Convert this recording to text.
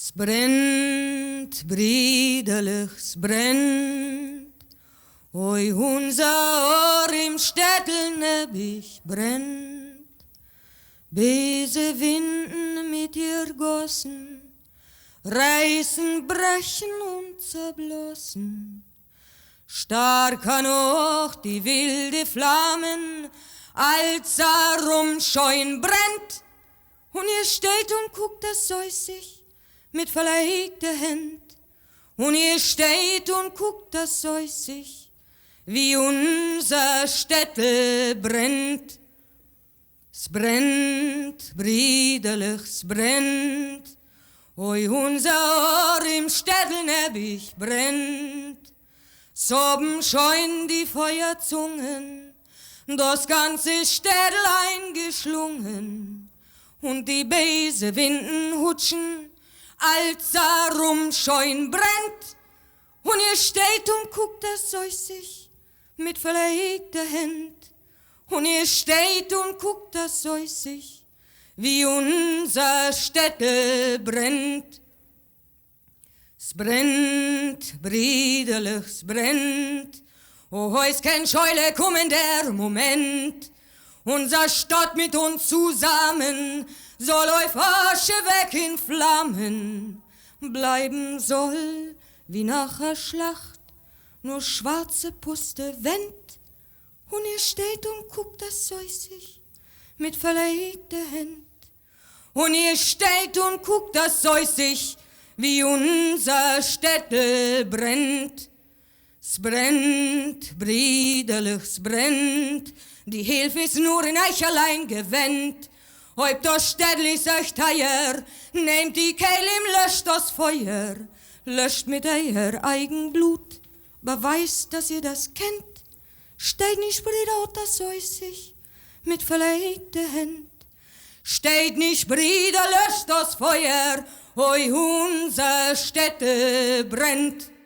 's brennt, brüderlich, s brennt. Oi, unser Ohr im Städtel nebig brennt. Böse Winden mit ihr Gossen reißen, brechen und zerblossen. Stark noch die wilde Flammen, als herumscheuen brennt. Und ihr steht und guckt das säusig mit verlegter Hand. Und ihr steht und guckt das säusig, wie unser Städtel brennt. S brennt, brüderlich, s brennt. Oi, unser Ohr im Städtel nebig brennt. Soben scheuen die Feuerzungen, das ganze Städtel eingeschlungen. Und die böse Winden hutschen, als herumscheuen brennt. Und ihr steht und guckt das säusig mit verlegter Hand. Und ihr steht und guckt das säusig, wie unser Städtel brennt. S brennt, brüderlich, s brennt. O, heus kein Scheule kommen der Moment. Unser Stadt mit uns zusammen soll auf Asche weg in Flammen bleiben soll, wie nach der Schlacht nur schwarze Puste Wend. Und ihr steht und guckt das säusig mit verlegter Hand. Und ihr steht und guckt das säusig, wie unser Städtel brennt. S brennt, brüderlich, s brennt. Die Hilfe ist nur in euch allein gewendet. Ob das Städtel ist euch teuer, nehmt die Kehle im löscht das Feuer. Löscht mit euer Eigenblut, beweist, dass ihr das kennt. Steht nicht Brüder, das säusig mit verlegter Hand. Steht nicht Brüder, löscht das Feuer, oi, unser Städtel brennt.